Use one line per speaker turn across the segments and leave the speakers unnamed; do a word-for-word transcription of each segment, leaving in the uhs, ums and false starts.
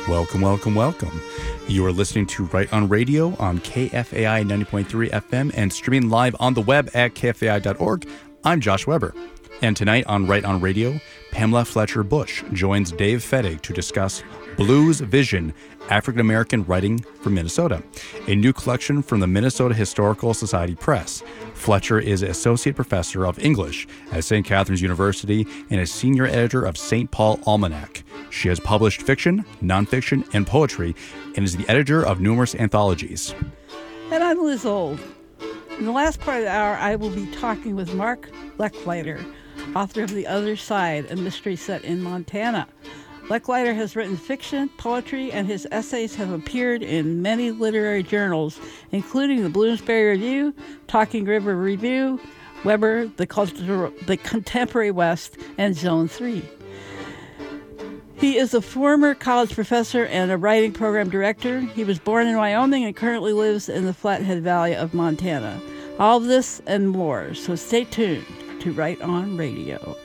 Welcome, welcome, welcome. You are listening to Right on Radio on K F A I ninety point three F M and streaming live on the web at K F A I dot org. I'm Josh Weber. And tonight on Right on Radio, Pamela Fletcher Bush joins Dave Fettig to discuss Blues Vision, African-American Writing from Minnesota, a new collection from the Minnesota Historical Society Press. Fletcher is Associate Professor of English at Saint Catherine's University and a Senior Editor of Saint Paul Almanac. She has published fiction, nonfiction, and poetry, and is the editor of numerous anthologies.
And I'm Liz Old. In the last part of the hour, I will be talking with Mark Lechleiter, author of The Other Side, a mystery set in Montana. Lechleiter has written fiction, poetry, and his essays have appeared in many literary journals, including the Bloomsbury Review, Talking River Review, Weber, the, Cultural, the Contemporary West, and Zone three. He is a former college professor and a writing program director. He was born in Wyoming and currently lives in the Flathead Valley of Montana. All of this and more, so stay tuned to Right on Radio.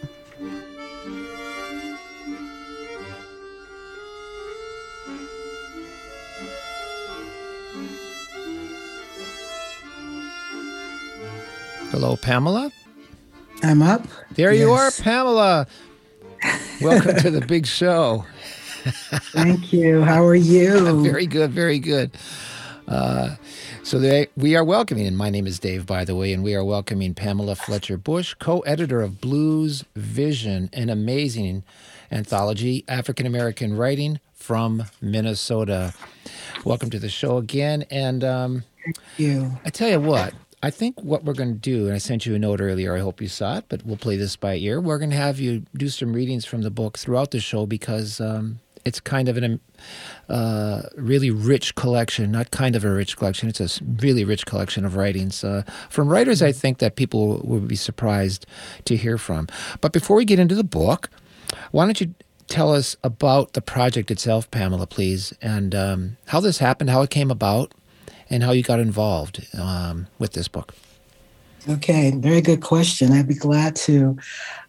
Hello, Pamela.
I'm up.
There
yes.
you are, Pamela. Welcome to the big show.
Thank you. How are you?
Very good, very good. Uh, so they, we are welcoming, and my name is Dave, by the way, and we are welcoming Pamela Fletcher Bush, co-editor of Blues Vision, an amazing anthology, African-American Writing from Minnesota. Welcome to the show again. And um,
Thank you.
I tell you what, I think what we're going to do, and I sent you a note earlier, I hope you saw it, but we'll play this by ear. We're going to have you do some readings from the book throughout the show because um, it's kind of a uh, really rich collection, not kind of a rich collection, it's a really rich collection of writings uh, from writers I think that people will be surprised to hear from. But before we get into the book, why don't you tell us about the project itself, Pamela, please, and um, how this happened, how it came about, and how you got involved um, with this book.
Okay, very good question. I'd be glad to.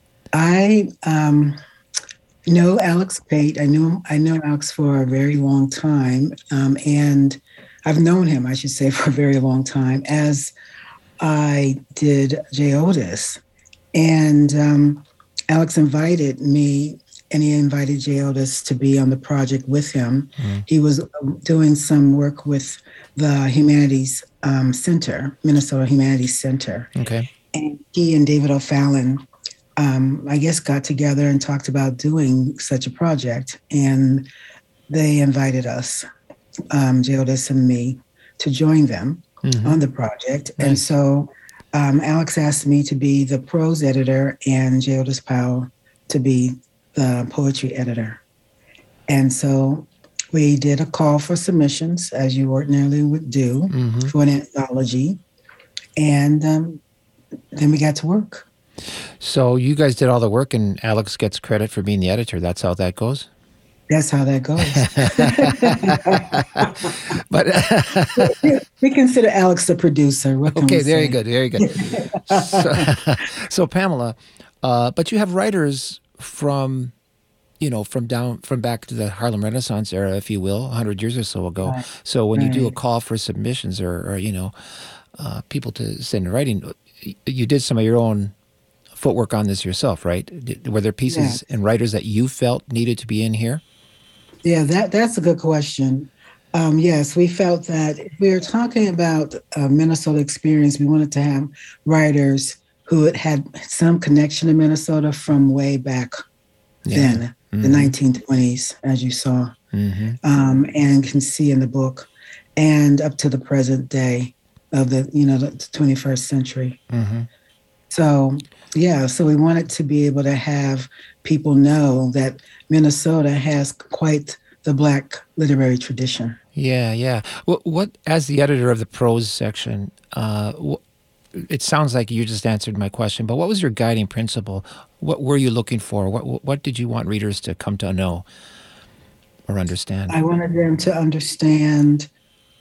I um, know Alex Pate. I knew I know Alex for a very long time, um, and I've known him, I should say, for a very long time, as I did Jay Otis. And um, Alex invited me, and he invited Jay Otis to be on the project with him. Mm. He was doing some work with the Humanities um, Center, Minnesota Humanities Center.
Okay.
And he and David O'Fallon, um, I guess, got together and talked about doing such a project. And they invited us, um, Jay Otis and me, to join them mm-hmm. on the project. Nice. And so um, Alex asked me to be the prose editor and Jay Otis Powell to be the poetry editor. And so we did a call for submissions, as you ordinarily would do, mm-hmm. for an anthology. And um, then we got to work.
So you guys did all the work, and Alex gets credit for being the editor. That's how that goes?
That's how that goes.
But
we consider Alex the producer. What can
okay,
we
very
say?
good, very good. so, so, Pamela, uh, but you have writers from... you know, from down, from back to the Harlem Renaissance era, if you will, one hundred years or so ago.
Right.
So when
right.
you do a call for submissions or, or you know, uh, people to send in writing, you did some of your own footwork on this yourself, right? Did, were there pieces
yes.
and writers that you felt needed to be in here?
Yeah, that that's a good question. Um, yes, we felt that if we were talking about a Minnesota experience, we wanted to have writers who had had some connection to Minnesota from way back
yeah.
then.
Mm-hmm.
The nineteen twenties, as you saw,
mm-hmm.
um, and can see in the book, and up to the present day of the, you know, the twenty-first century.
Mm-hmm.
So, yeah, so we wanted to be able to have people know that Minnesota has quite the Black literary tradition.
Yeah, yeah. What, what as the editor of the prose section, uh, what, it sounds like you just answered my question, but what was your guiding principle? What were you looking for? What what did you want readers to come to know or understand?
I wanted them to understand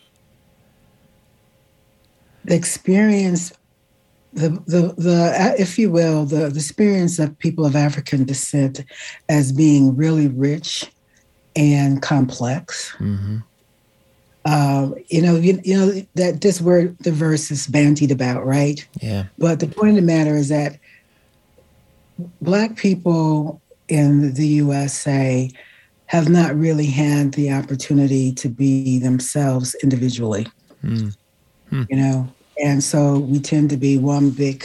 the experience, the the the if you will, the, the experience of people of African descent as being really rich and complex.
Mm-hmm.
Uh, you know, you, you know that this word diverse is bandied about, right?
Yeah.
But the point of the matter is that Black people in the U S A have not really had the opportunity to be themselves individually.
Mm. Hmm.
You know, and so we tend to be one big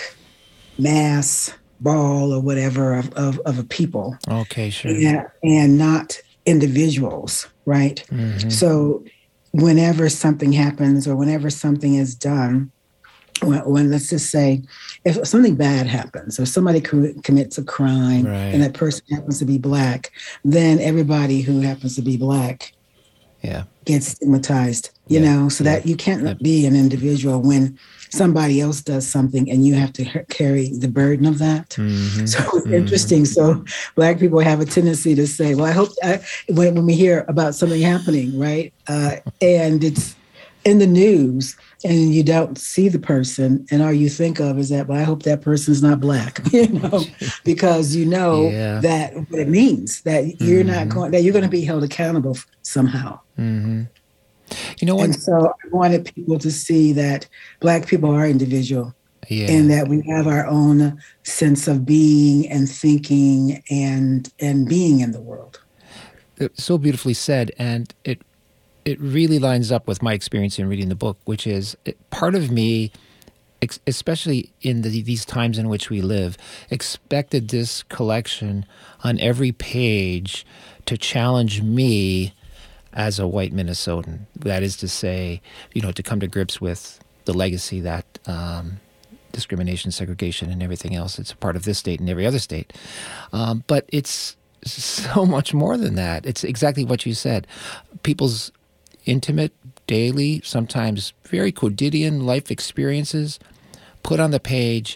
mass ball or whatever of, of, of a people.
Okay, sure.
And, and not individuals, right?
Mm-hmm.
So whenever something happens or whenever something is done, when, when let's just say, if something bad happens or somebody co- commits a crime
right.
and that person happens to be Black, then everybody who happens to be Black
yeah.
gets stigmatized, you
yeah.
know, so
yeah.
that you can't
yeah.
be an individual when somebody else does something and you have to h- carry the burden of that.
Mm-hmm.
So it's
mm-hmm.
interesting. So Black people have a tendency to say, well, I hope I, when, when we hear about something happening, right, uh, and it's in the news and you don't see the person and all you think of is that, well, I hope that person's not Black, you know, because you know
yeah.
that what it means, that you're
mm-hmm.
not going, that you're going to be held accountable somehow.
Mm-hmm. You know what?
And so I wanted people to see that Black people are individual
yeah.
and that we have our own sense of being and thinking and and being in the world.
It's so beautifully said. And it it really lines up with my experience in reading the book, which is it, part of me, ex- especially in the, these times in which we live, expected this collection on every page to challenge me as a white Minnesotan. That is to say, you know, to come to grips with the legacy that um, discrimination, segregation, and everything else, it's a part of this state and every other state. Um, but it's so much more than that. It's exactly what you said. People's intimate, daily, sometimes very quotidian life experiences put on the page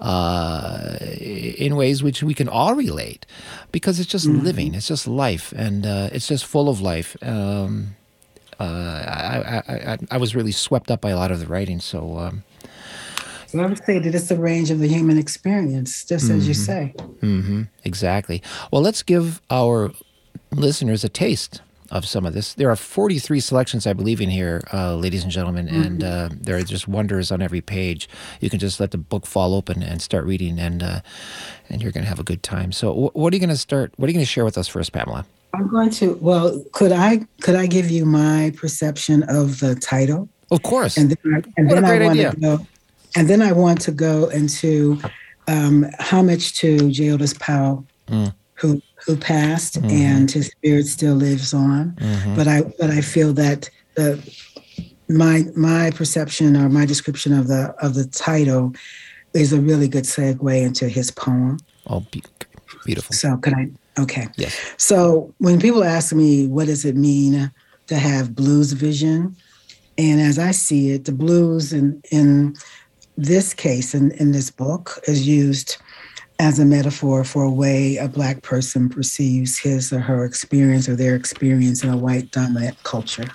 uh, in ways which we can all relate, because it's just mm-hmm. living, it's just life, and uh, it's just full of life. Um, uh, I, I, I, I was really swept up by a lot of the writing. So, um,
so I would say that it's the range of the human experience, just
mm-hmm.
as you say.
Mm-hmm. Exactly. Well, let's give our listeners a taste of some of this. There are forty-three selections, I believe, in here, uh, ladies and gentlemen, mm-hmm. and uh, there are just wonders on every page. You can just let the book fall open and start reading, and uh, and you're going to have a good time. So, w- what are you going to start? What are you going to share with us first, Pamela?
I'm going to. Well, could I could I give you my perception of the title?
Of course.
And then I, and
what
then
a great
I want
idea.
to go. And then I want to go into um, homage to Geodis Powell, mm. who who passed, mm-hmm. and his spirit still lives on. Mm-hmm. But I but I feel that the my my perception or my description of the of the title is a really good segue into his poem.
Oh, be- beautiful.
So could I? Okay.
Yes.
So when people ask me, what does it mean to have blues vision? And as I see it, the blues in in this case, in, in this book, is used as a metaphor for a way a Black person perceives his or her experience or their experience in a white dominant culture.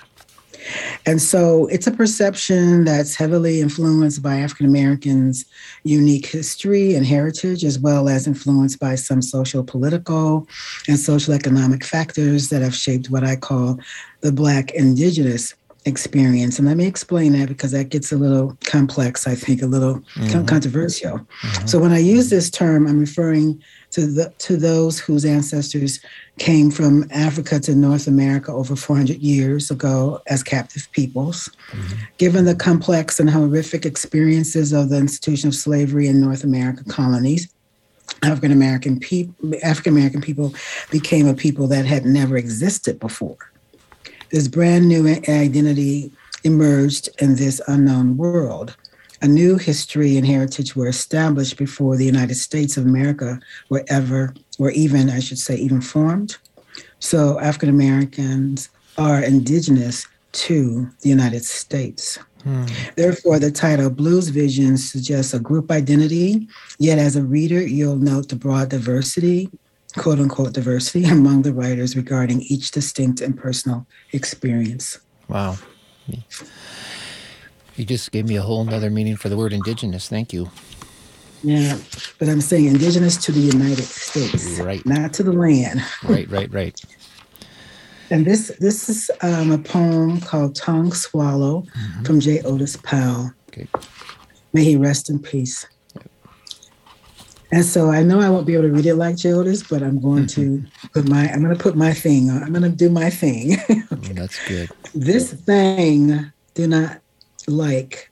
And so it's a perception that's heavily influenced by African Americans' unique history and heritage, as well as influenced by some social, political, and social economic factors that have shaped what I call the Black indigenous experience. And let me explain that, because that gets a little complex, I think, a little mm-hmm. controversial. Mm-hmm. So when I use this term, I'm referring to the to those whose ancestors came from Africa to North America over four hundred years ago as captive peoples. Mm-hmm. Given the complex and horrific experiences of the institution of slavery in North American colonies, African American people African American people became a people that had never existed before. This brand new identity emerged in this unknown world. A new history and heritage were established before the United States of America were ever, or even, I should say, even formed. So African Americans are indigenous to the United States. Hmm. Therefore, the title Blues Vision suggests a group identity, yet as a reader, you'll note the broad diversity, quote unquote diversity, among the writers regarding each distinct and personal experience.
Wow. You just gave me a whole nother meaning for the word indigenous. Thank you.
Yeah, but I'm saying indigenous to the United States,
right?
Not to the land.
Right, right, right.
And this this is um, a poem called Tongue Swallow mm-hmm. from J. Otis Powell.
Okay.
May he rest in peace. And so I know I won't be able to read it like J. Otis, but I'm going to put my I'm going to put my thing on. I'm going to do my thing.
Okay. Oh, that's good.
This thing do not like.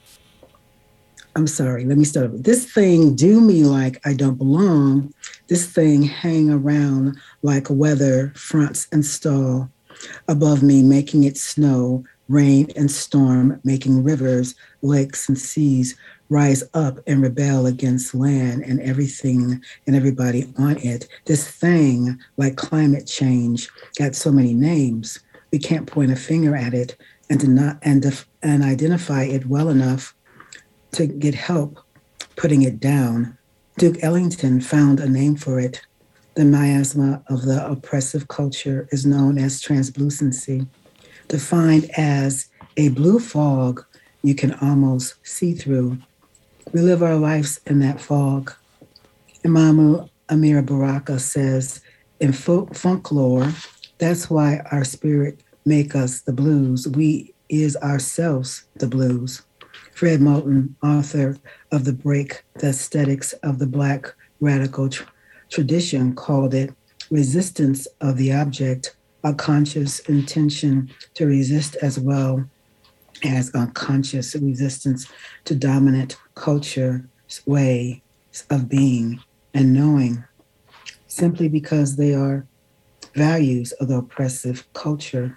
I'm sorry. Let me start over. This thing do me like I don't belong. This thing hang around like weather fronts and stall above me, making it snow, rain and storm, making rivers, lakes and seas rise up and rebel against land and everything and everybody on it. This thing, like climate change, got so many names. We can't point a finger at it and to not and def, and identify it well enough to get help putting it down. Duke Ellington found a name for it. The miasma of the oppressive culture is known as translucency, defined as a blue fog you can almost see through. We live our lives in that fog. Imamu Amir Baraka says, in folk, folklore, that's why our spirit make us the blues. We is ourselves the blues. Fred Moulton, author of The Break, The Aesthetics of the Black Radical tr- Tradition, called it resistance of the object, a conscious intention to resist as well as unconscious resistance to dominant culture's way of being and knowing, simply because they are values of the oppressive culture.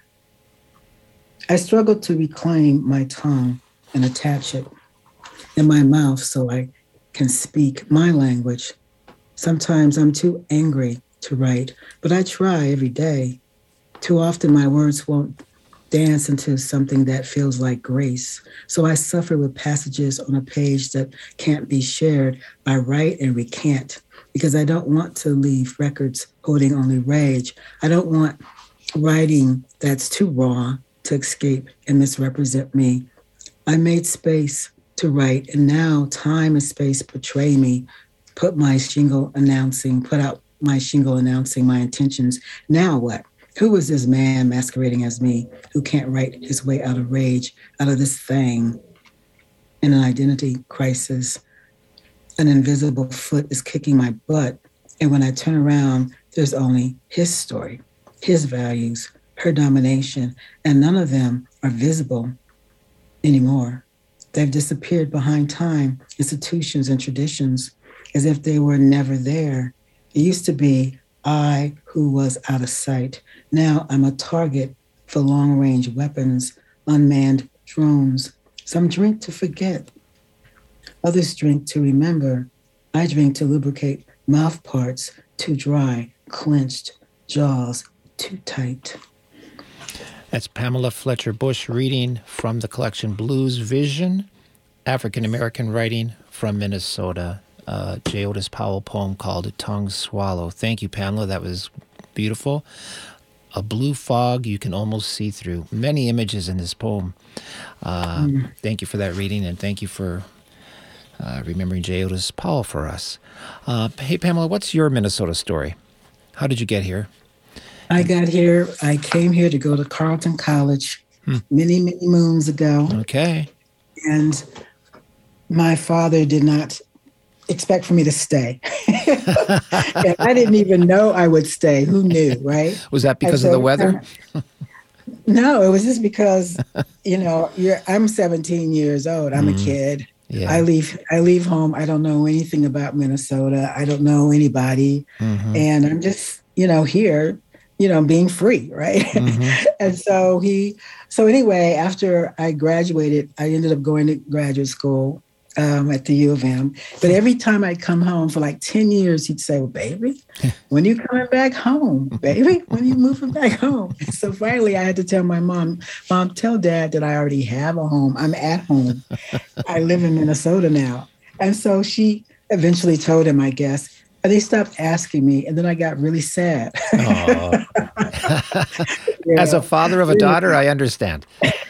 I struggle to reclaim my tongue and attach it in my mouth so I can speak my language. Sometimes I'm too angry to write, but I try every day. Too often my words won't dance into something that feels like grace. So I suffer with passages on a page that can't be shared. I write and recant because I don't want to leave records holding only rage. I don't want writing that's too raw to escape and misrepresent me. I made space to write, and now time and space betray me. Put my shingle announcing, put out my shingle announcing my intentions. Now what? Who is this man masquerading as me who can't write his way out of rage, out of this thing? In an identity crisis, an invisible foot is kicking my butt. And when I turn around, there's only his story, his values, her domination, and none of them are visible anymore. They've disappeared behind time, institutions, and traditions as if they were never there. It used to be I who was out of sight. Now I'm a target for long-range weapons, unmanned drones. Some drink to forget. Others drink to remember. I drink to lubricate mouth parts too dry, clenched, jaws too tight.
That's Pamela Fletcher Bush reading from the collection Blues Vision, African American Writing from Minnesota, uh, J. Otis Powell poem called Tongue Swallow. Thank you, Pamela. That was beautiful. A blue fog you can almost see through. Many images in this poem. Uh, mm. Thank you for that reading, and thank you for uh, remembering J. Otis Powell for us. Uh, hey, Pamela, what's your Minnesota story? How did you get here?
I got here, I came here to go to Carleton College hmm. many, many moons ago.
Okay.
And my father did not expect for me to stay. And I didn't even know I would stay. Who knew, right?
Was that because so, of the weather?
No, it was just because, you know, you're, I'm seventeen years old. I'm mm. a kid. Yeah. I leave I leave home. I don't know anything about Minnesota. I don't know anybody. Mm-hmm. And I'm just, you know, here, you know, being free, right? Mm-hmm. And so he, so anyway, after I graduated, I ended up going to graduate school um, at the U of M. But every time I'd come home for like ten years, he'd say, well, baby, when you coming back home, baby, when you moving back home? And so finally I had to tell my mom, Mom, tell Dad that I already have a home. I'm at home. I live in Minnesota now. And so she eventually told him, I guess. And they stopped asking me, and then I got really sad.
yeah. As a father of a daughter, I understand.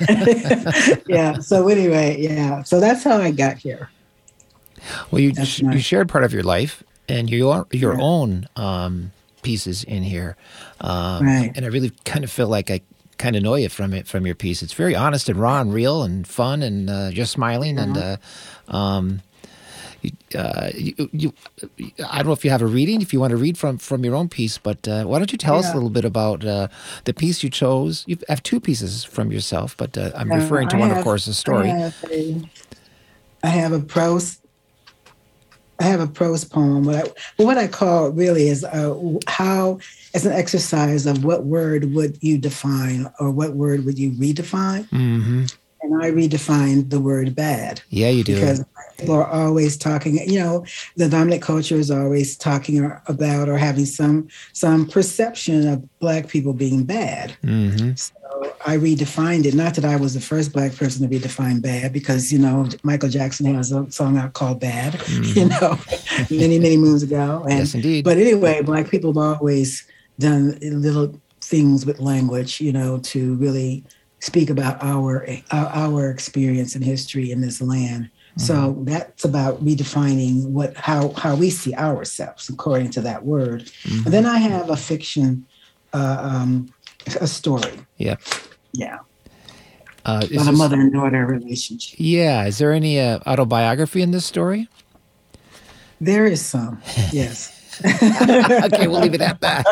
Yeah. So anyway, yeah. So that's how I got here.
Well, you sh-
my...
you shared part of your life and your your yeah. own um, pieces in here, um,
Right.
and I really kind of feel like I kind of know you from it from your piece. It's very honest and raw and real and fun, and uh, you're smiling and. Uh, um, Uh, you, you, I don't know if you have a reading, if you want to read from, from your own piece, but uh, why don't you tell
Yeah.
us a little bit about uh, the piece you chose? You have two pieces from yourself, but uh, I'm referring to
Uh, I
one,
have-
of course, a story.
I have a, I have a prose. I have a prose poem. What I, what I call it really is uh, how, as an exercise of what word would you define or what word would you redefine?
Mm-hmm.
And I redefined the word bad.
Yeah, you do.
Because people are always talking, you know, the dominant culture is always talking about or having some some perception of Black people being bad.
Mm-hmm.
So I redefined it. Not that I was the first Black person to redefine bad, because, you know, Michael Jackson has a song out called Bad,
Mm-hmm.
you know, many, many moons ago. And,
Yes, indeed.
But anyway, Black people have always done little things with language, you know, to really speak about our our, our experience and history in this land. So that's about redefining what how how we see ourselves according to that word.
Mm-hmm.
And then I have a fiction, uh, um, a story.
Yeah.
Yeah,
Uh, is
about a
this-
mother and daughter relationship.
yeah. Is there any uh, autobiography in this story?
There is some, yes,
Okay, we'll leave it at that.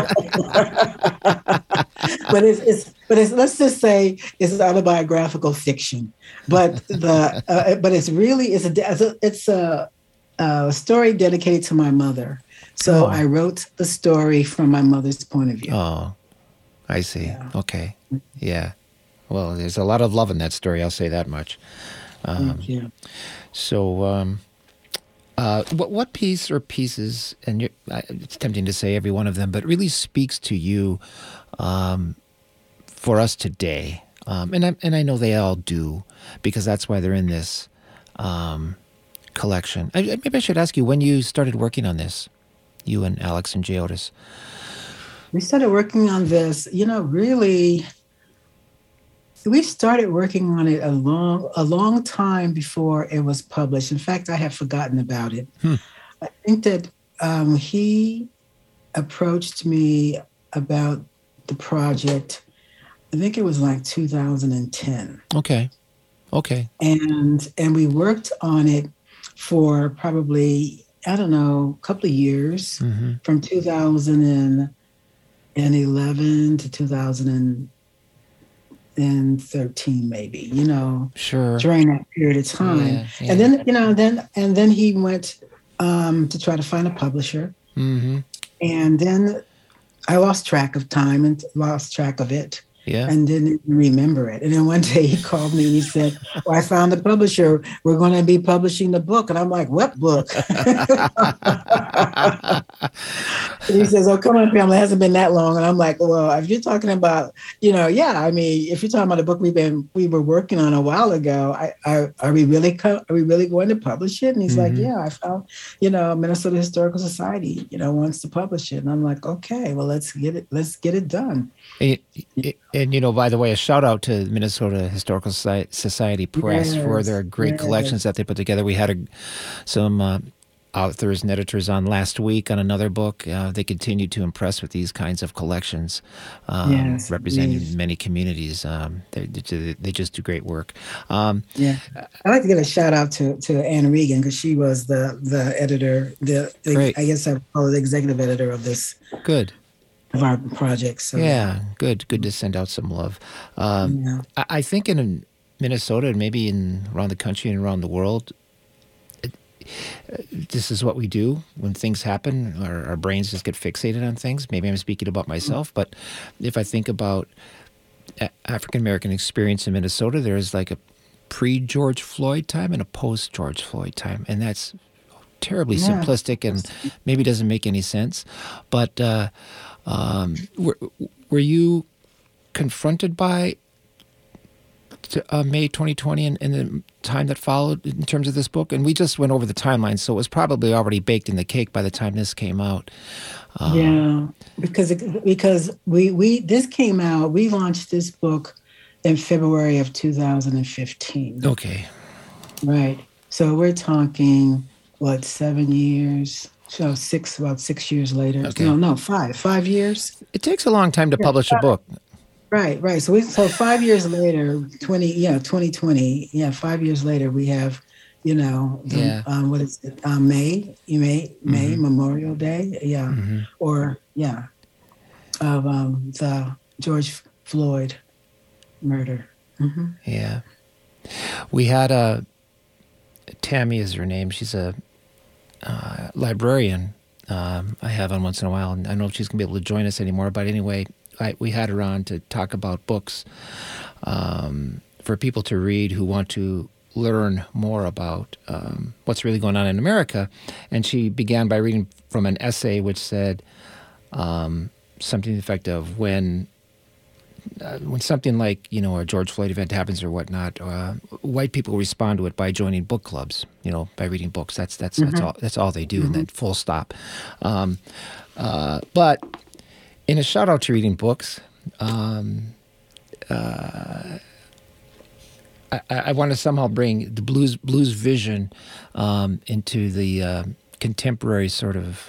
but it's, it's but it's let's just say it's autobiographical fiction. But the uh, but it's really it's a it's a, a story dedicated to my mother. So
Oh.
I wrote the story from my mother's point of view.
Oh, I see.
Yeah.
Okay. Yeah. Well, there's a lot of love in that story. I'll say that much. Um,
Thank you.
So, um, uh, what what piece or pieces, and you're, I, it's tempting to say every one of them, but really speaks to you um, for us today? Um, and I and I know they all do, because that's why they're in this um, collection. I, maybe I should ask you when you started working on this, you and Alex and Jay Otis.
We started working on this, you know, really, we started working on it a long, a long time before it was published. In fact, I have forgotten about it.
Hmm.
I think that um, he approached me about the project, I think it was like two thousand ten.
Okay. Okay.
And, and we worked on it for probably, I don't know, a couple of years,
Mm-hmm.
from two thousand eleven to two thousand thirteen, maybe, you know,
Sure.
during that period of time.
Yeah, yeah.
And then, you know, then, and then he went um, to try to find a publisher.
Mm-hmm.
And then I lost track of time and lost track of it.
Yeah.
And didn't remember it. And then one day he called me and he said, well, I found the publisher. We're going to be publishing the book. And I'm like, what book? And he says, oh, come on, Pamela, it hasn't been that long. And I'm like, well, if you're talking about, you know, yeah, I mean, if you're talking about a book we've been, we were working on a while ago, I, I, are we really, co- are we really going to publish it? And he's like,
Mhm.
yeah, I found, you know, Minnesota Historical Society, you know, wants to publish it. And I'm like, okay, well, let's get it, let's get it done.
And, and, you know, by the way, a shout out to Minnesota Historical Soci- Society Press for
Yes,
their great
yes.
collections that they put together. We had a, some uh, authors and editors on last week on another book. Uh, they continue to impress with these kinds of collections, um,
Yes,
representing
yes.
many communities. Um, they, they, they just do great work. Um,
Yeah, I'd like to give a shout out to to Anne Regan, because she was the the editor, the, the
Great.
I guess I would call it the executive editor of this
good.
of our project. So
Yeah, good. Good to send out some love. Um,
yeah.
I, I think in Minnesota and maybe in around the country and around the world, it, uh, this is what we do when things happen. Our, our brains just get fixated on things. Maybe I'm speaking about myself, but if I think about a- African American experience in Minnesota, there's like a pre-George Floyd time and a post-George Floyd time, and that's terribly
Yeah.
simplistic and maybe doesn't make any sense. But uh, um, were, were you confronted by to, uh, May twenty twenty and, and the time that followed in terms of this book? And we just went over the timeline, so it was probably already baked in the cake by the time this came out. Um,
Yeah, because it, because we we this came out. We launched this book in February of two thousand fifteen.
Okay.
Right. So we're talking what seven years, So six, about six years later.
Okay.
No, no, five. Five years.
It takes a long time to
Yeah,
publish a
five.
book.
Right, right. So we so five years later, twenty, yeah, twenty twenty, yeah, five years later, we have, you know, the,
Yeah.
um, what is it? Um, May, you May, May
Mhm.
Memorial Day, yeah,
Mhm.
or yeah, of um, the George Floyd murder. hmm
Yeah. We had a, Tammy is her name. She's a uh, librarian um, I have on once in a while. And I don't know if she's going to be able to join us anymore. But anyway, I, we had her on to talk about books um, for people to read who want to learn more about um, what's really going on in America. And she began by reading from an essay which said um, something to the effect of when Uh, when something like, you know, a George Floyd event happens or whatnot, uh, white people respond to it by joining book clubs, you know, by reading books. That's that's that's all that's all they do, and then full stop. Um, uh, but in a shout out to reading books, um, uh, I, I want to somehow bring the blues blues vision um, into the uh, contemporary sort of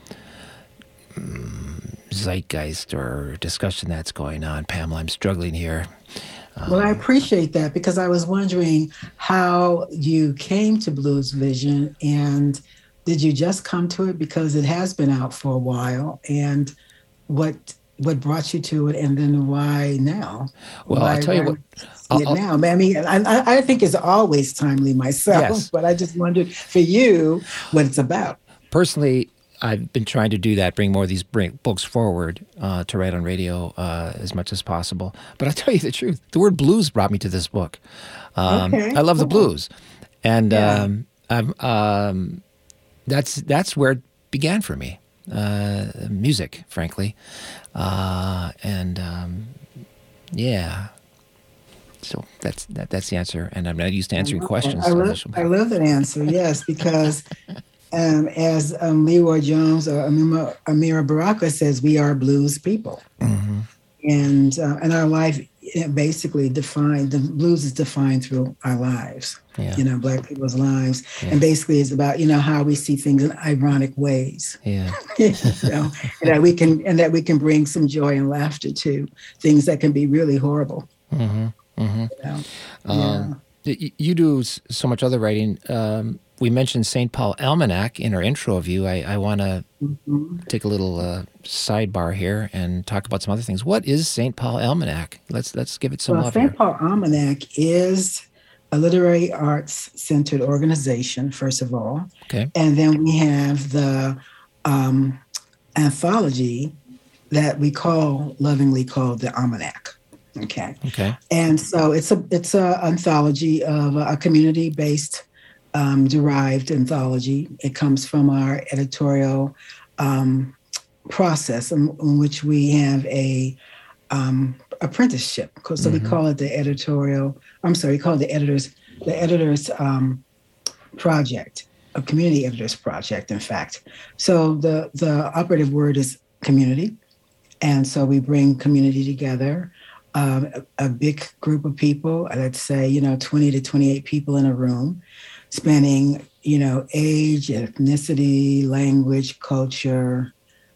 zeitgeist or discussion that's going on. Pamela, I'm struggling here. Um,
Well, I appreciate that because I was wondering how you came to Blues Vision, and did you just come to it because it has been out for a while, and what what brought you to it, and then why now?
Well,
why,
I'll tell you
why
what.
see it
I'll-
now. I mean, I, I think it's always timely myself,
Yes.
but I just wondered for you what it's about.
Personally, I've been trying to do that, bring more of these bring books forward uh, to write on radio uh, as much as possible. But I'll tell you the truth, the word blues brought me to this book. Um,
Okay,
I love the
cool.
blues. And
Yeah.
um, I'm, um, that's that's where it began for me, uh, music, frankly. Uh, and um, yeah, so that's that, that's the answer. And I'm not used to answering questions.
I
so
love,
this will-
I love that answer. Yes, because um, as um, Leroy Jones or Amira, Amira Baraka says, we are blues people,
Mhm.
and uh, and our life it basically defined. The blues is defined through our lives.
Yeah.
You know, Black people's lives,
Yeah.
and basically it's about you know how we see things in ironic ways.
Yeah.
you know, and that we can and that we can bring some joy and laughter to things that can be really horrible.
Mm-hmm. Mm-hmm.
You know?
Um, y- You do s- so much other writing. Um, we mentioned Saint Paul Almanac in our intro of you. I, I want to
Mhm.
take a little uh, sidebar here and talk about some other things. What is Saint Paul Almanac? Let's let's give it some
Well,
love
Saint
here.
Paul Almanac is a literary arts centered organization, first of all.
Okay.
And then we have the um, anthology that we call lovingly called the Almanac. Okay.
Okay.
And so it's a it's a anthology of a, a community based um, derived anthology. It comes from our editorial um, process in, in which we have a um, apprenticeship. So we
Mhm.
call it the editorial. I'm sorry, we call it the editors the editors um, project, a community editors project. In fact, so the the operative word is community, and so we bring community together. Um, a, a big group of people, let's say, you know, twenty to twenty-eight people in a room, spanning, you know, age, ethnicity, language, culture,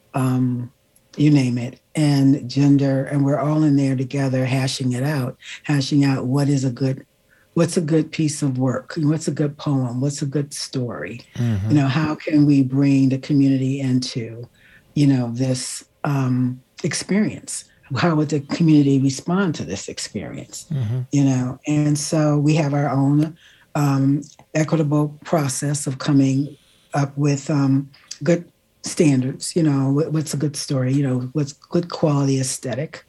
um, you name it, and gender. And we're all in there together hashing it out, hashing out what is a good, what's a good piece of work? What's a good poem? What's a good story?
Mhm.
You know, how can we bring the community into, you know, this um, experience? How would the community respond to this experience?
Mhm.
You know, and so we have our own um, equitable process of coming up with um, good standards. You know, what, what's a good story? You know, what's good quality aesthetic,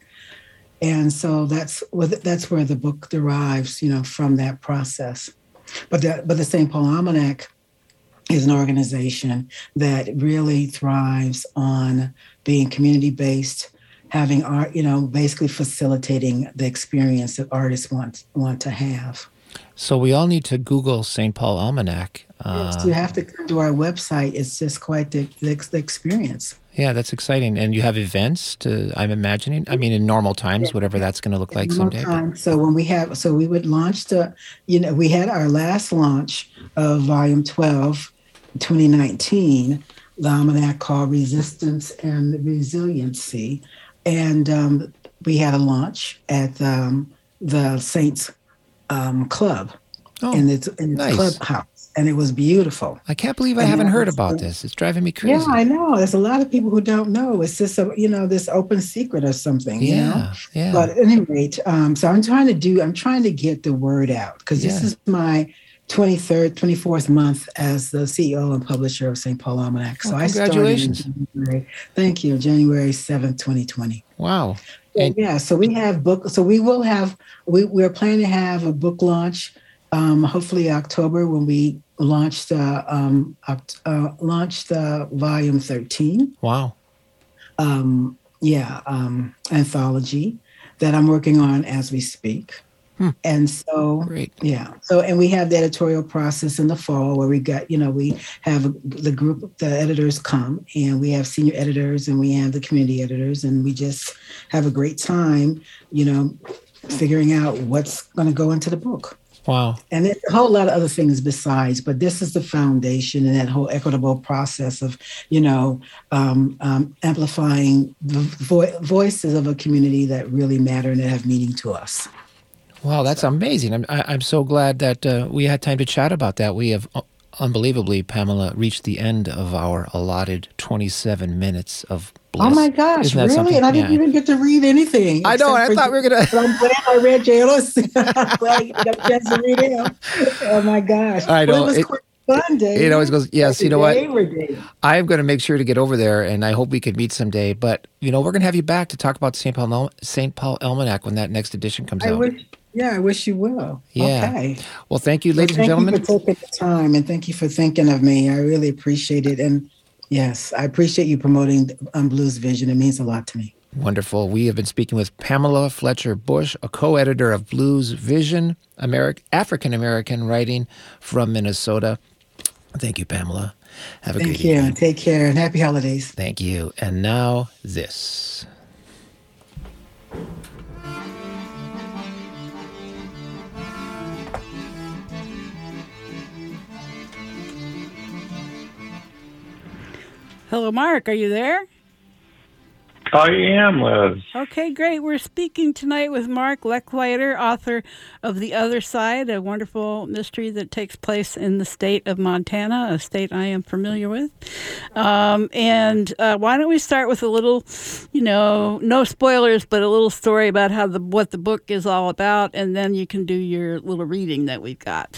and so that's what that's where the book derives. You know, from that process. But the but the Saint Paul Almanac is an organization that really thrives on being community based, having art, you know, basically facilitating the experience that artists want want to have.
So we all need to Google Saint Paul Almanac. Uh,
So you have to come to our website. It's just quite the, the, the experience.
yeah, that's exciting. And you have events to, I'm imagining, I mean, in normal times, whatever that's going to look like
One
someday.
time. So when we have, so we would launch the, you know, we had our last launch of Volume twelve, twenty nineteen, the almanac called Resistance and Resiliency. And um, we had a launch at um, the Saints um, Club
Oh,
in its, in its
nice.
clubhouse. And it was beautiful.
I can't believe I
And
haven't
that
heard
was-
about this. It's driving me crazy.
Yeah, I know. There's a lot of people who don't know. It's just a, you know, this open secret or something, you know?
yeah, yeah.
But at any rate, um, so I'm trying to do, I'm trying to get the word out because this
Yeah.
is my twenty-third, twenty-fourth month as the C E O and publisher of Saint Paul Almanac. So
Well,
I started in
congratulations.
January. Thank you, January seventh, twenty twenty.
Wow.
So,
And-
yeah, so we have book. So we will have. We we're planning to have a book launch, um, hopefully October when we launch the um, oct- uh, launch the volume thirteen.
Wow.
Um, yeah, um, anthology that I'm working on as we speak.
Hmm.
And so,
Great.
yeah. So, and we have the editorial process in the fall where we got, you know, we have the group, the editors come, and we have senior editors and we have the community editors, and we just have a great time, you know, figuring out what's going to go into the book.
Wow.
And there's a whole lot of other things besides, but this is the foundation and that whole equitable process of, you know, um, um, amplifying the vo- voices of a community that really matter and that have meaning to us.
Wow, that's amazing. I'm I, I'm so glad that uh, we had time to chat about that. We have, uh, unbelievably, Pamela, reached the end of our allotted twenty-seven minutes of bliss.
Oh my gosh,
Isn't that
really?
something?
And I didn't
Yeah.
even get to read anything.
I know,
except
and I
for-
thought we were gonna-
But I'm glad I read J L S. I'm glad you got a chance to read him. Oh my gosh.
I
Well,
know.
it was
It-
quite fun, Dave.
it always goes, yes, you know what?
Dave.
I'm going to make sure to get over there, and I hope we can meet someday. But, you know, we're going to have you back to talk about Saint Paul, Saint Paul Almanac when that next edition comes
I
out.
wish, yeah, I wish you will.
Yeah.
Okay.
Well, thank you, ladies
Thank
and gentlemen.
you for taking the time, and thank you for thinking of me. I really appreciate it. And yes, I appreciate you promoting um, Blues Vision. It means a lot to me.
Wonderful. We have been speaking with Pamela Fletcher Bush, a co-editor of Blues Vision, Ameri- African-American writing from Minnesota. Thank you, Pamela. Have a
Thank
great
you.
evening.
Take care and happy holidays.
Thank you. And now this.
Hello, Mark. Are you there?
I am, Liz.
Okay, great. We're speaking tonight with Mark Lechleiter, author of The Other Side, a wonderful mystery that takes place in the state of Montana, a state I am familiar with. Um, and uh, why don't we start with a little, you know, no spoilers, but a little story about how the what the book is all about, and then you can do your little reading that we've got.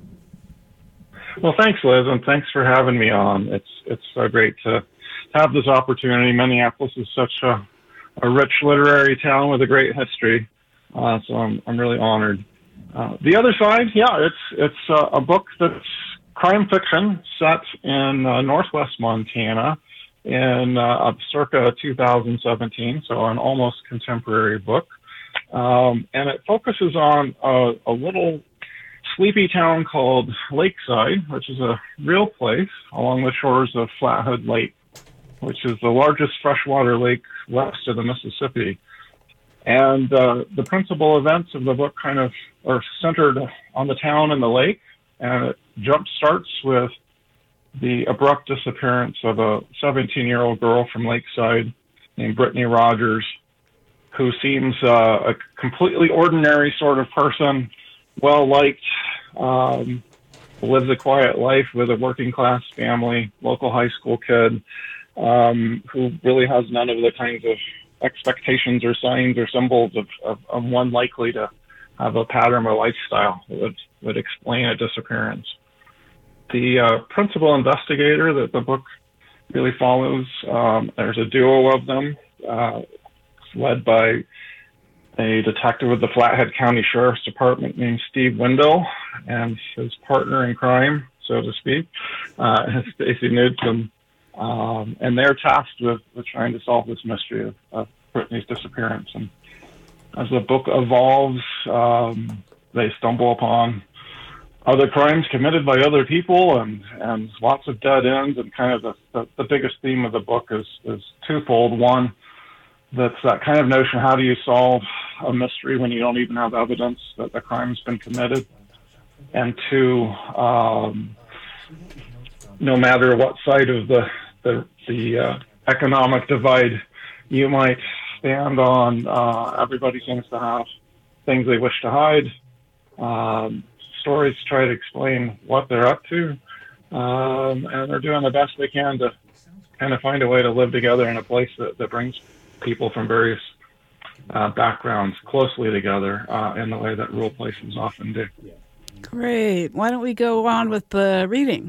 Well, thanks, Liz, and thanks for having me on. It's it's so great to have this opportunity. Minneapolis is such a, a rich literary town with a great history, uh, so I'm I'm really honored. Uh, the Other Side, yeah, it's it's uh, a book that's crime fiction set in uh, Northwest Montana in uh, circa two thousand seventeen, so an almost contemporary book, um, and it focuses on a, a little sleepy town called Lakeside, which is a real place along the shores of Flathead Lake, which is the largest freshwater lake west of the Mississippi. And uh, the principal events of the book kind of are centered on the town and the lake, and it jump starts with the abrupt disappearance of a seventeen-year-old girl from Lakeside named Brittany Rogers, who seems uh, a completely ordinary sort of person, well-liked, um, lives a quiet life with a working-class family, local high school kid, um, who really has none of the kinds of expectations or signs or symbols of, of, of one likely to have a pattern or lifestyle that would, would explain a disappearance. The uh, principal investigator that the book really follows, um, there's a duo of them, uh, led by a detective with the Flathead County Sheriff's Department named Steve Wendell, and his partner in crime, so to speak, uh, Stacey Newton. Um, and they're tasked with, with trying to solve this mystery of, of Brittany's disappearance. And as the book evolves, um, they stumble upon other crimes committed by other people and, and lots of dead ends. And kind of the, the, the biggest theme of the book is, is twofold. One, that's that kind of notion, how do you solve a mystery when you don't even have evidence that the crime's been committed? And two, um, no matter what side of the the the uh, economic divide. You might stand on uh, everybody seems to have things they wish to hide. Um, stories try to explain what they're up to, um, and they're doing the best they can to kind of find a way to live together in a place that, that brings people from various uh, backgrounds closely together uh, in the way that rural places often do.
Great. Why don't we go on with the reading?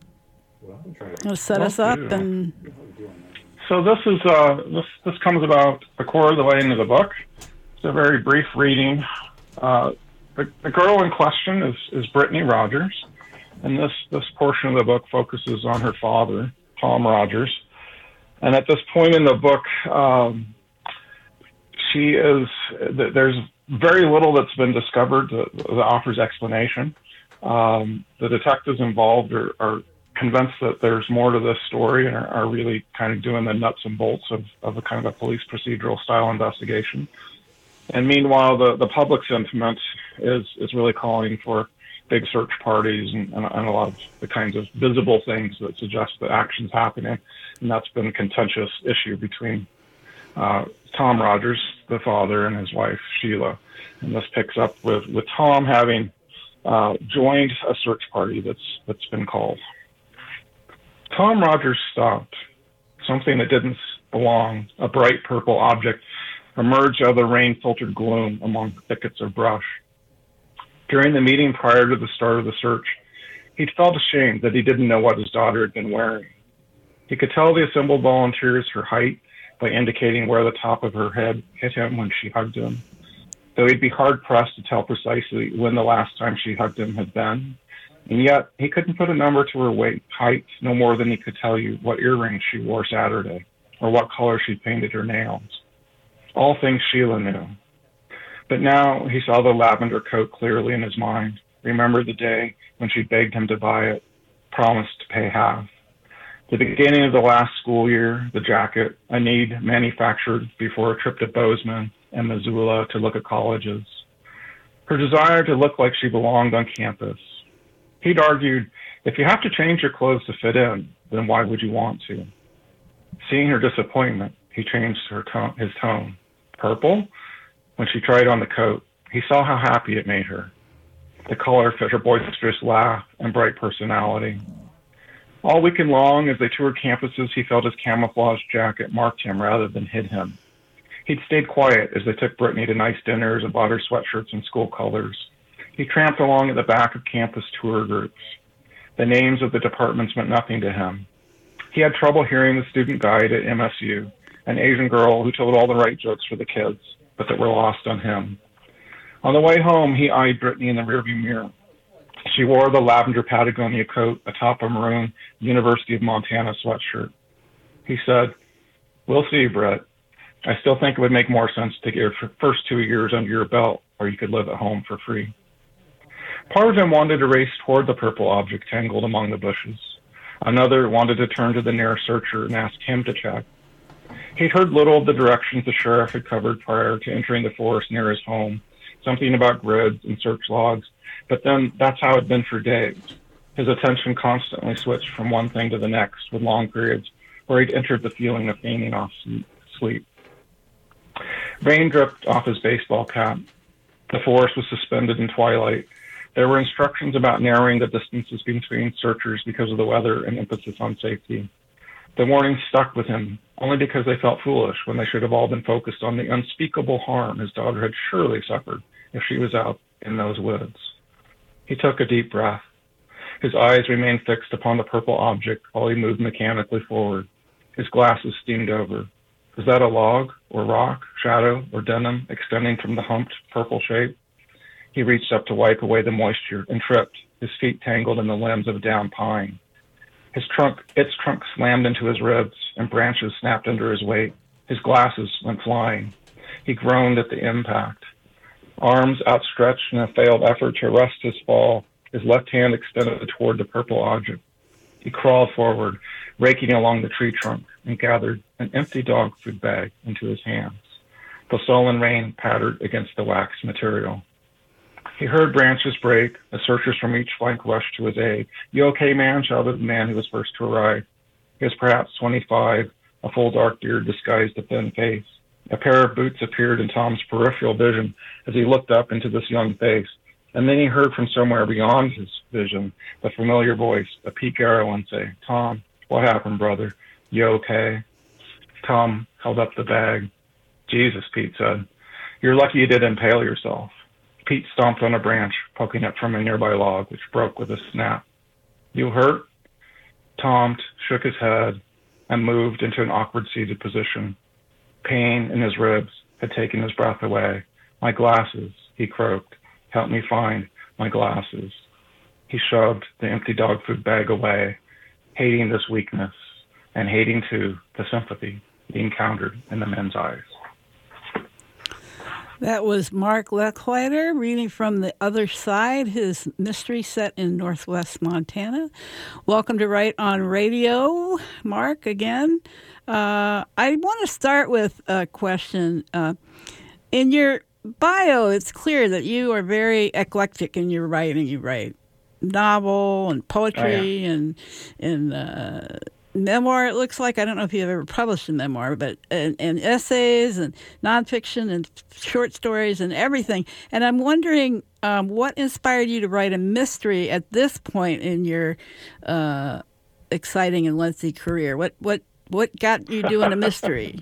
It'll set us up. and.
So this is uh, this this comes about a quarter of the way into the book. It's a very brief reading. Uh, the, the girl in question is, is Brittany Rogers, and this, this portion of the book focuses on her father, Tom Rogers. And at this point in the book, um, she is there's very little that's been discovered that, that offers explanation. Um, the detectives involved are, are convinced that there's more to this story and are, are really kind of doing the nuts and bolts of, of a kind of a police procedural style investigation. And meanwhile, the, the public sentiment is, is really calling for big search parties and, and, and a lot of the kinds of visible things that suggest that action's happening. And that's been a contentious issue between uh, Tom Rogers, the father, and his wife, Sheila. And this picks up with, with Tom having uh, joined a search party that's that's been called. Tom Rogers stopped. Something that didn't belong, a bright purple object, emerged out of the rain-filtered gloom among thickets of brush. During the meeting prior to the start of the search, he'd felt ashamed that he didn't know what his daughter had been wearing. He could tell the assembled volunteers her height by indicating where the top of her head hit him when she hugged him, though he'd be hard-pressed to tell precisely when the last time she hugged him had been. And yet, he couldn't put a number to her weight, height, no more than he could tell you what earrings she wore Saturday, or what color she'd painted her nails. All things Sheila knew. But now he saw the lavender coat clearly in his mind, remembered the day when she begged him to buy it, promised to pay half. The beginning of the last school year, the jacket, a need manufactured before a trip to Bozeman and Missoula to look at colleges. Her desire to look like she belonged on campus. He'd argued, if you have to change your clothes to fit in, then why would you want to? Seeing her disappointment, he changed her tone, his tone. Purple? When she tried on the coat, he saw how happy it made her. The color fit her boisterous laugh and bright personality. All weekend long, as they toured campuses, he felt his camouflage jacket marked him rather than hid him. He'd stayed quiet as they took Brittany to nice dinners and bought her sweatshirts in school colors. He tramped along at the back of campus tour groups. The names of the departments meant nothing to him. He had trouble hearing the student guide at M S U, an Asian girl who told all the right jokes for the kids, but that were lost on him. On the way home, he eyed Brittany in the rearview mirror. She wore the lavender Patagonia coat atop a maroon University of Montana sweatshirt. He said, "We'll see, Brett. I still think it would make more sense to get your first two years under your belt, or you could live at home for free." Part of him wanted to race toward the purple object tangled among the bushes. Another wanted to turn to the nearest searcher and ask him to check. He'd heard little of the directions the sheriff had covered prior to entering the forest near his home, something about grids and search logs, but then that's how it'd been for days. His attention constantly switched from one thing to the next, with long periods where he'd entered the feeling of feigning off sleep. Rain dripped off his baseball cap. The forest was suspended in twilight. There were instructions about narrowing the distances between searchers because of the weather and emphasis on safety. The warnings stuck with him, only because they felt foolish when they should have all been focused on the unspeakable harm his daughter had surely suffered if she was out in those woods. He took a deep breath. His eyes remained fixed upon the purple object while he moved mechanically forward. His glasses steamed over. Was that a log, or rock, shadow, or denim extending from the humped purple shape? He reached up to wipe away the moisture and tripped, his feet tangled in the limbs of a down pine. His trunk, its trunk slammed into his ribs, and branches snapped under his weight. His glasses went flying. He groaned at the impact. Arms outstretched in a failed effort to arrest his fall, his left hand extended toward the purple object. He crawled forward, raking along the tree trunk, and gathered an empty dog food bag into his hands. The sullen rain pattered against the waxed material. He heard branches break, as searchers from each flank rushed to his aid. "You okay, man?" shouted the man who was first to arrive. He was perhaps twenty-five, a full dark beard disguised a thin face. A pair of boots appeared in Tom's peripheral vision as he looked up into this young face. And then he heard from somewhere beyond his vision the familiar voice, a Pete Garland, say, "Tom, what happened, brother? You okay?" Tom held up the bag. "Jesus," Pete said. "You're lucky you didn't impale yourself." Pete stomped on a branch, poking it from a nearby log, which broke with a snap. "You hurt?" Tom shook his head and moved into an awkward seated position. Pain in his ribs had taken his breath away. "My glasses," he croaked. "Help me find my glasses." He shoved the empty dog food bag away, hating this weakness and hating, too, the sympathy he encountered in the men's eyes.
That was Mark Lechleiter reading from The Other Side, his mystery set in Northwest Montana. Welcome to Right on Radio, Mark, again. Uh, I want to start with a question. Uh, in your bio, it's clear that you are very eclectic in your writing. You write novel and poetry oh, yeah. and and uh, memoir. It looks like, I don't know if you've ever published a memoir, but and, and essays and nonfiction and short stories and everything. And I'm wondering um, what inspired you to write a mystery at this point in your uh, exciting and lengthy career? What what what got you doing a mystery?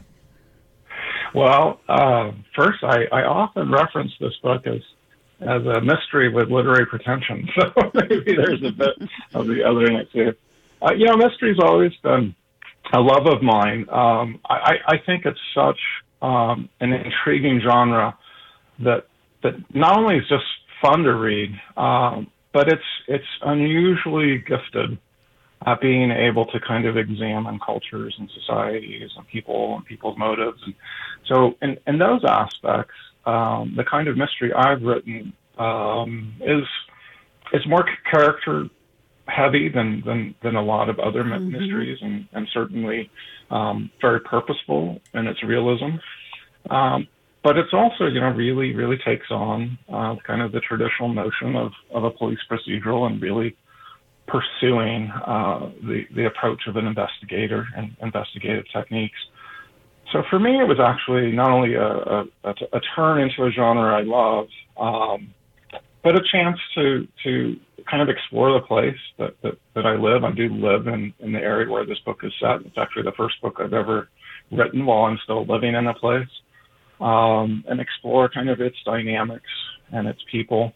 Well, uh, first, I, I often reference this book as as a mystery with literary pretension, so maybe there's a bit of the other in it too. Uh, you know, mystery's always been a love of mine. Um, I, I think it's such um, an intriguing genre that that not only is just fun to read, um, but it's it's unusually gifted at being able to kind of examine cultures and societies and people and people's motives. And so in, in those aspects, um, the kind of mystery I've written um, is is more character heavy than, than, than a lot of other mm-hmm. mysteries, and, and certainly um, very purposeful in its realism. Um, but it's also, you know, really, really takes on uh, kind of the traditional notion of, of a police procedural and really pursuing uh, the, the approach of an investigator and investigative techniques. So for me, it was actually not only a, a, a turn into a genre I love, um, but a chance to to kind of explore the place that, that, that I live. I do live in, in the area where this book is set. It's actually the first book I've ever written while I'm still living in a place, um, and explore kind of its dynamics and its people.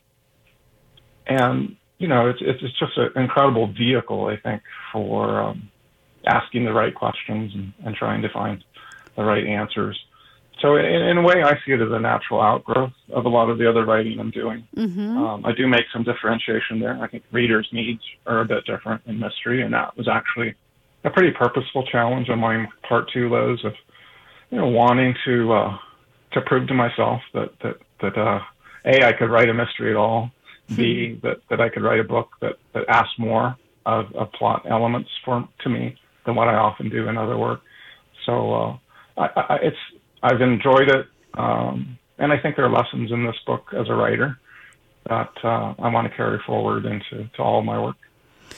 And, you know, it's it's just an incredible vehicle, I think, for um, asking the right questions and, and trying to find the right answers. So in, in a way, I see it as a natural outgrowth of a lot of the other writing I'm doing. Mm-hmm. Um, I do make some differentiation there. I think readers' needs are a bit different in mystery, and that was actually a pretty purposeful challenge on my part too, Liz, of, you know, wanting to uh, to prove to myself that that that uh, A, I could write a mystery at all, mm-hmm. B, that, that I could write a book that, that asked more of, of plot elements for to me than what I often do in other work. So uh, I, I, it's I've enjoyed it, um, and I think there are lessons in this book as a writer that uh, I want to carry forward into to all of my work.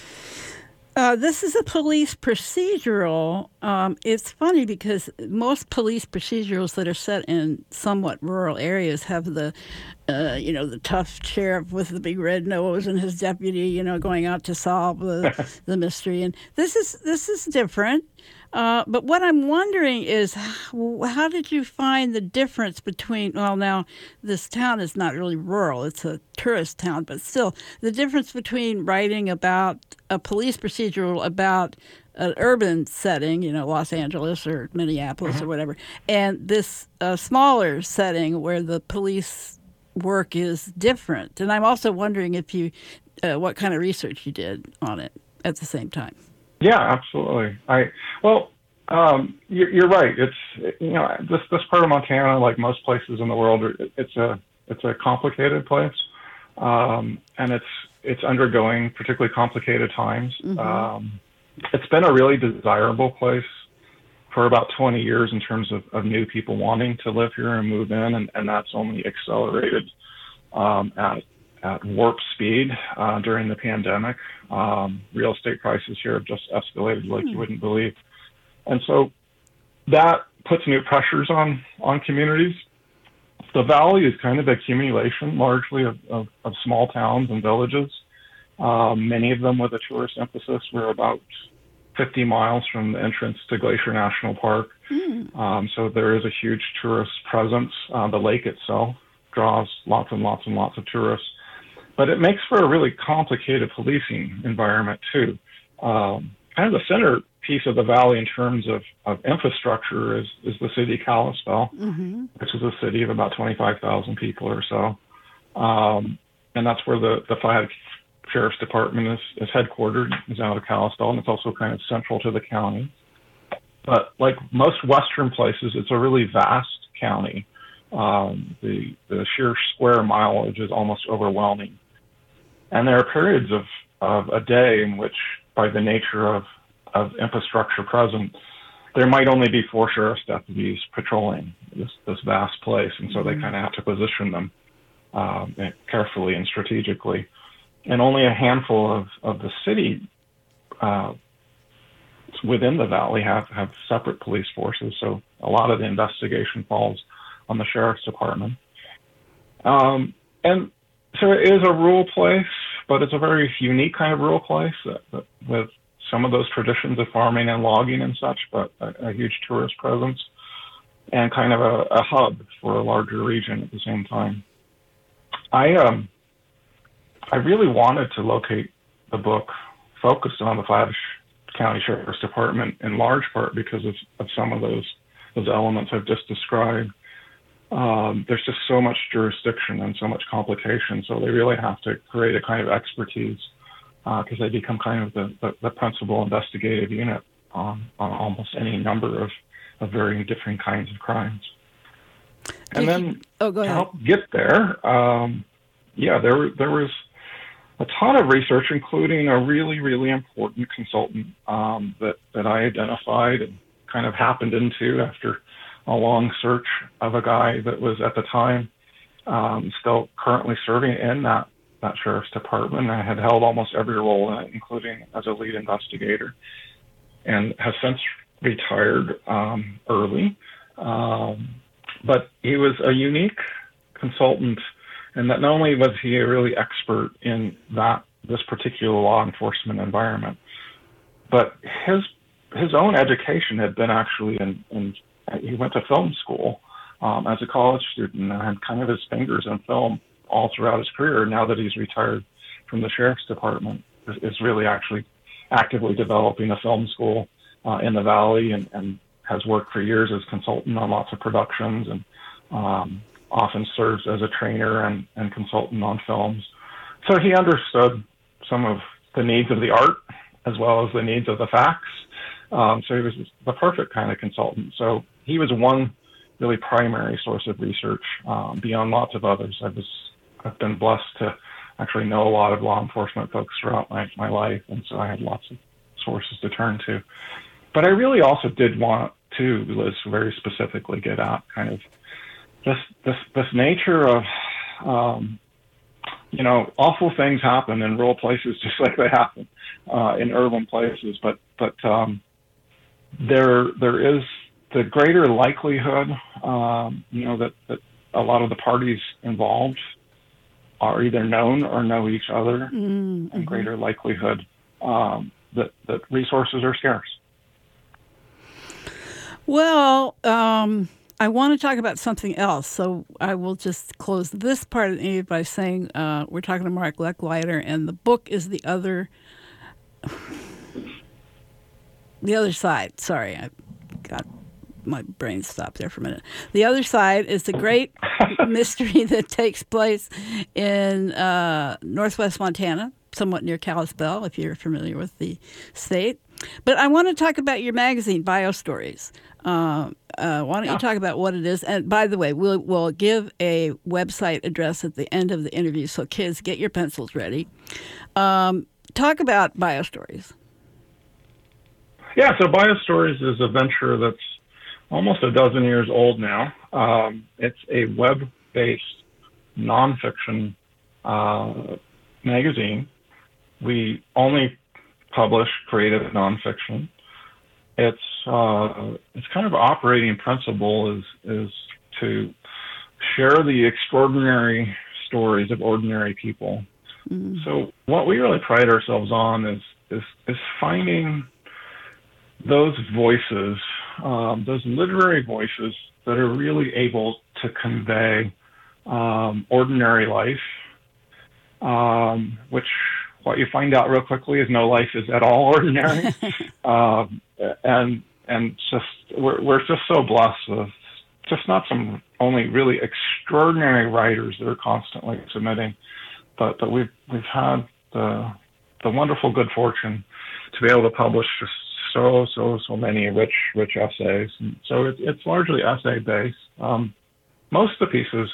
Uh, this is a police procedural. Um, it's funny because most police procedurals that are set in somewhat rural areas have the, uh, you know, the tough sheriff with the big red nose and his deputy, you know, going out to solve the, the mystery. And this is this is different. Uh, but what I'm wondering is, how, how did you find the difference between, well, now, this town is not really rural. It's a tourist town, but still, the difference between writing about a police procedural about an urban setting, you know, Los Angeles or Minneapolis mm-hmm. or whatever, and this uh, smaller setting where the police work is different. And I'm also wondering if you, uh, what kind of research you did on it at the same time.
Yeah, absolutely. I well, um, you're, you're right. It's you know this this part of Montana, like most places in the world, it's a it's a complicated place, um, and it's it's undergoing particularly complicated times. Mm-hmm. Um, it's been a really desirable place for about twenty years in terms of, of new people wanting to live here and move in, and, and that's only accelerated um, at at warp speed uh, during the pandemic. Um, real estate prices here have just escalated like you wouldn't believe. And so that puts new pressures on, on communities. The valley is kind of the accumulation largely of, of, of small towns and villages. Um, many of them with a tourist emphasis. We're about fifty miles from the entrance to Glacier National Park. Mm. Um, so there is a huge tourist presence. Uh, the lake itself draws lots and lots and lots of tourists. But it makes for a really complicated policing environment, too. Um, kind of the centerpiece of the valley in terms of, of infrastructure is, is the city of Kalispell, mm-hmm. which is a city of about twenty-five thousand people or so. Um, and that's where the, the Fayette Sheriff's Department is, is headquartered, is out of Kalispell, and it's also kind of central to the county. But like most western places, it's a really vast county. Um, the, the sheer square mileage is almost overwhelming. And there are periods of, of a day in which, by the nature of, of infrastructure present, there might only be four sheriff's deputies patrolling this, this vast place. And so mm-hmm. they kind of have to position them um, carefully and strategically. And only a handful of, of the city uh, within the valley have, have separate police forces. So a lot of the investigation falls on the sheriff's department. Um, and so it is a rural place, but it's a very unique kind of rural place that, that, with some of those traditions of farming and logging and such, but a, a huge tourist presence and kind of a, a hub for a larger region at the same time. I um. I really wanted to locate the book focused on the Fayette County Sheriff's Department in large part because of, of some of those those elements I've just described. Um, there's just so much jurisdiction and so much complication, so they really have to create a kind of expertise because uh, they become kind of the, the, the principal investigative unit on, on almost any number of, of very different kinds of crimes. And then
oh, go ahead.
to help get there, um, yeah, there there was a ton of research, including a really, really important consultant um, that, that I identified and kind of happened into after a long search of a guy that was at the time um, still currently serving in that, that sheriff's department. I had held almost every role in it, including as a lead investigator, and has since retired um, early. Um, but he was a unique consultant. And that not only was he a really expert in that this particular law enforcement environment, but his his own education had been actually in, in he went to film school um, as a college student and had kind of his fingers in film all throughout his career. Now that he's retired from the sheriff's department, is, is really actually actively developing a film school uh, in the valley and, and has worked for years as consultant on lots of productions and um, often serves as a trainer and, and consultant on films. So he understood some of the needs of the art as well as the needs of the facts. Um, so he was the perfect kind of consultant. So he was one really primary source of research um, beyond lots of others. I was, I've been blessed to actually know a lot of law enforcement folks throughout my, my life, and so I had lots of sources to turn to. But I really also did want to, Liz, very specifically get at kind of This, this this nature of, um, you know, awful things happen in rural places just like they happen uh, in urban places. But but um, there there is the greater likelihood, um, you know, that, that a lot of the parties involved are either known or know each other, mm-hmm. and greater likelihood um, that that resources are scarce.
Well. Um... I want to talk about something else, so I will just close this part of the interview by saying uh, we're talking to Mark Lechleiter, and the book is the other, the other side. Sorry, I got my brain stopped there for a minute. The other side is the great mystery that takes place in uh, northwest Montana, somewhat near Kalispell, if you're familiar with the state. But I want to talk about your magazine, BioStories. Uh, uh, why don't yeah. you talk about what it is? And by the way, we'll, we'll give a website address at the end of the interview, so kids, get your pencils ready. Um, talk about BioStories.
Yeah, so BioStories is a venture that's almost a dozen years old now. Um, it's a web-based nonfiction uh, magazine. We only publish creative nonfiction. Its uh, its kind of operating principle is is to share the extraordinary stories of ordinary people. Mm. So what we really pride ourselves on is is, is finding those voices, um, those literary voices that are really able to convey um, ordinary life, um, which what you find out real quickly is no life is at all ordinary. um, and and just we're we're just so blessed with just not some only really extraordinary writers that are constantly submitting, but but we've we've had the the wonderful good fortune to be able to publish just so so so many rich rich essays. And so it, it's largely essay based. Um, most of the pieces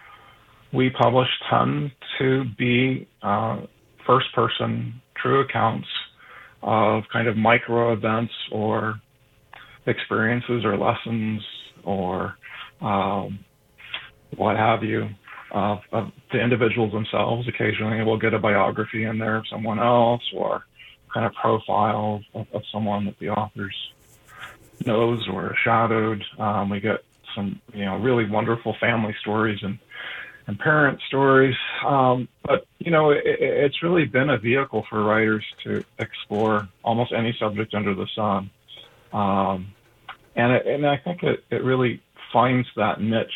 we publish tend to be uh, first person true accounts of kind of micro events or experiences or lessons or um, what have you of, of the individuals themselves. Occasionally we'll get a biography in there of someone else or kind of profile of, of someone that the authors knows or shadowed. Um, we get some, you know, really wonderful family stories and and parent stories. Um, but, you know, it, it's really been a vehicle for writers to explore almost any subject under the sun. Um, and, it, and I think it, it really finds that niche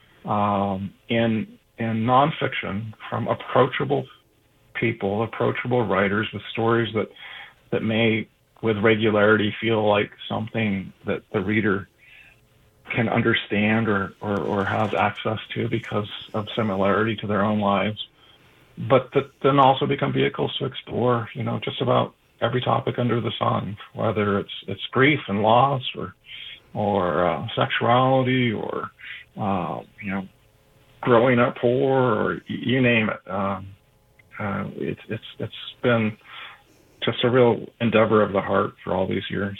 um, in, in nonfiction from approachable people, approachable writers with stories that, that may with regularity feel like something that the reader can understand or, or, or has access to because of similarity to their own lives, but that then also become vehicles to explore, you know, just about every topic under the sun, whether it's it's grief and loss or or uh, sexuality or uh, you know, growing up poor or you name it. Um, uh, it's it's it's been just a real endeavor of the heart for all these years.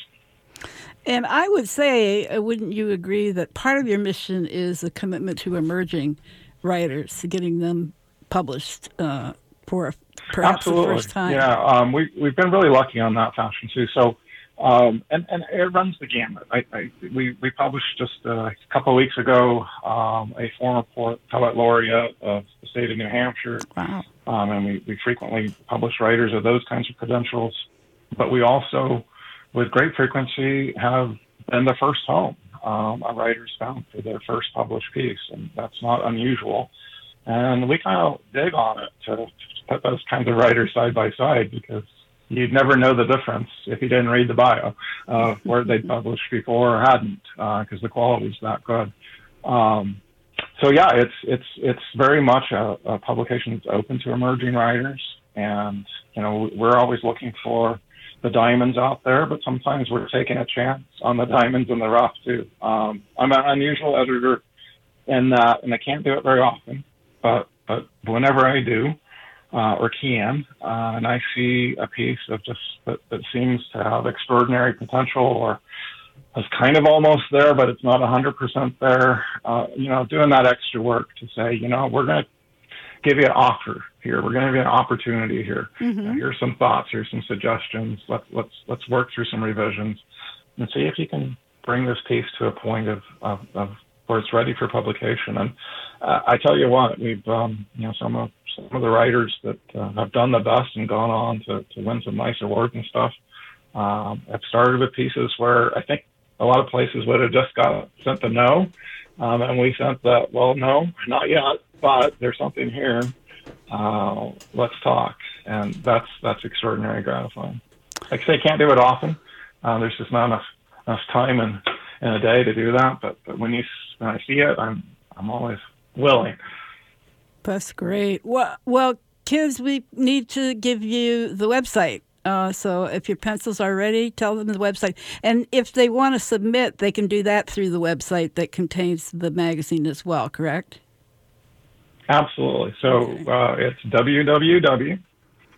And I would say, uh, wouldn't you agree that part of your mission is a commitment to emerging writers, to getting them published uh, for perhaps
Absolutely.
the first time?
Yeah, um, we, we've been really lucky on that fashion too. So, um, and, and it runs the gamut. I, I, we, we published just uh, a couple of weeks ago um, a former poet laureate of the state of New Hampshire.
Wow.
Um, and we, we frequently publish writers of those kinds of credentials. But we also, with great frequency, have been the first home um, a writer's found for their first published piece, and that's not unusual. And we kind of dig on it to, to put those kinds of writers side by side because you'd never know the difference if you didn't read the bio of where they'd published before or hadn't, because uh, the quality's that good. Um, so yeah, it's it's it's very much a, a publication that's open to emerging writers, and you know we're always looking for the diamonds out there, but sometimes we're taking a chance on the diamonds in the rough too. Um, I'm an unusual editor in that, and I can't do it very often, but, but whenever I do, uh, or can, uh, and I see a piece of just that, that seems to have extraordinary potential or is kind of almost there, but it's not one hundred percent there, uh, you know, doing that extra work to say, you know, we're going to give you an offer here. We're going to give you an opportunity here. Mm-hmm. You know, here's some thoughts. Here's some suggestions. Let's let's let's work through some revisions and see if you can bring this piece to a point of of, of where it's ready for publication. And uh, I tell you what, we've um, you know some of some of the writers that uh, have done the best and gone on to, to win some nice awards and stuff um, have started with pieces where I think a lot of places would have just got sent the no, um, and we sent the well, no, not yet. But there's something here. Uh, let's talk, and that's that's extraordinarily gratifying. Like I say, can't do it often. Uh, there's just not enough enough time in, in a day to do that. But but when you when I see it, I'm I'm always willing.
That's great. Well, well, kids, we need to give you the website. Uh, so if your pencils are ready, tell them the website. And if they want to submit, they can do that through the website that contains the magazine as well. Correct?
Absolutely. So uh, it's w w w dot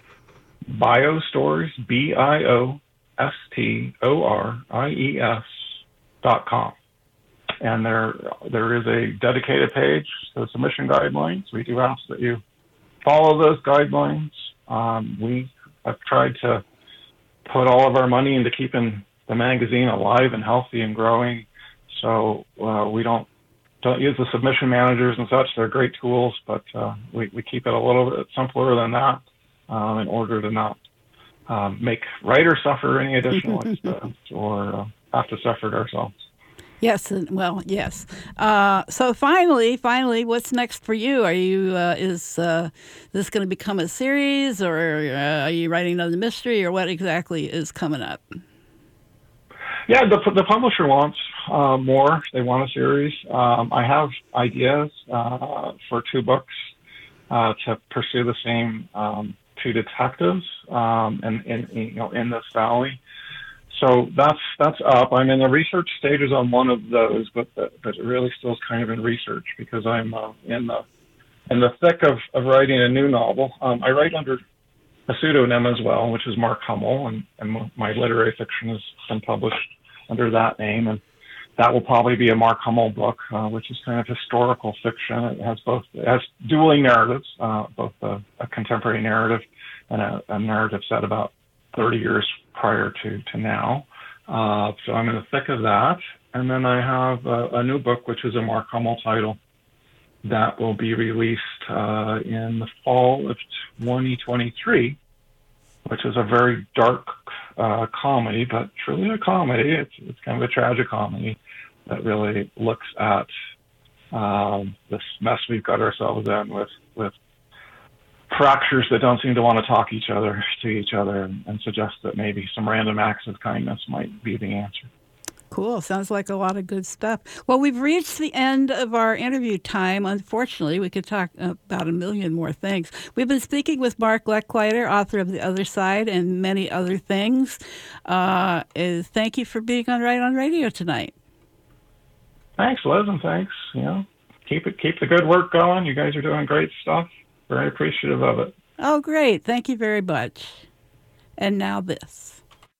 biostores, B I O S T O R I E S dot com. And there there is a dedicated page to submission guidelines. We do ask that you follow those guidelines. Um, we have tried to put all of our money into keeping the magazine alive and healthy and growing. So uh, we don't don't use the submission managers and such. They're great tools, but uh, we, we keep it a little bit simpler than that um, in order to not um, make writers suffer any additional expense or uh, have to suffer it ourselves.
Yes, well, yes. Uh, so finally, finally, what's next for you? Are you uh, is uh, this going to become a series, or uh, are you writing another mystery, or what exactly is coming up?
Yeah, the the publisher wants uh, more. They want a series. Um, I have ideas uh, for two books uh, to pursue the same um, two detectives um, in, in you know in this valley. So that's that's up. I'm in the research stages on one of those, but the, but it really still is kind of in research because I'm uh, in the in the thick of, of writing a new novel. Um, I write under a pseudonym as well, which is Mark Hummel, and, and my literary fiction has been published under that name, and that will probably be a Mark Hummel book, uh, which is kind of historical fiction. It has both it has dueling narratives, uh, both a, a contemporary narrative and a, a narrative set about thirty years prior to, to now. Uh, so I'm in the thick of that. And then I have a, a new book, which is a Mark Hummel title, that will be released uh, in the fall of twenty twenty-three, which is a very dark uh, comedy, but truly a comedy. It's, it's kind of a tragic comedy that really looks at um, this mess we've got ourselves in with, with fractures that don't seem to want to talk each other to each other, and, and suggest that maybe some random acts of kindness might be the answer.
Cool. Sounds like a lot of good stuff. Well, we've reached the end of our interview time. Unfortunately, we could talk about a million more things. We've been speaking with Mark Lechleiter, author of The Other Side and many other things. Uh, is, thank you for being on Right on Radio tonight.
Thanks, Liz, and thanks. You know, keep it, keep the good work going. You guys are doing great stuff. Very appreciative of it.
Oh, great. Thank you very much. And now this.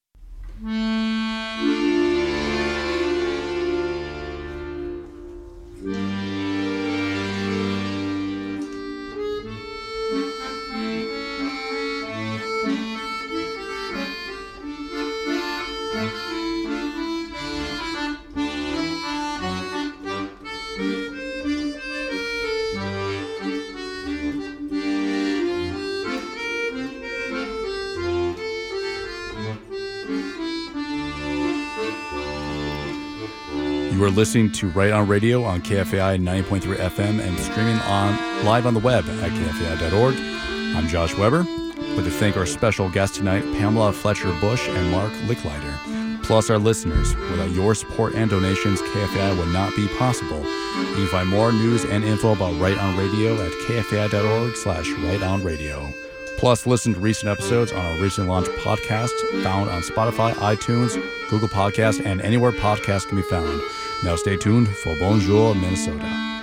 You are listening to Right on Radio on K F A I ninety point three F M and streaming on live on the web at K F A I dot org. I'm Josh Weber. I'd like to thank our special guests tonight, Pamela Fletcher-Bush and Mark Lechleiter, plus our listeners. Without your support and donations, K F A I would not be possible. You can find more news and info about Right on Radio at K F A I dot org slash Right on Radio. Plus, listen to recent episodes on our recently launched podcast, found on Spotify, iTunes, Google Podcasts, and anywhere podcasts can be found. Now stay tuned for Bonjour, Minnesota.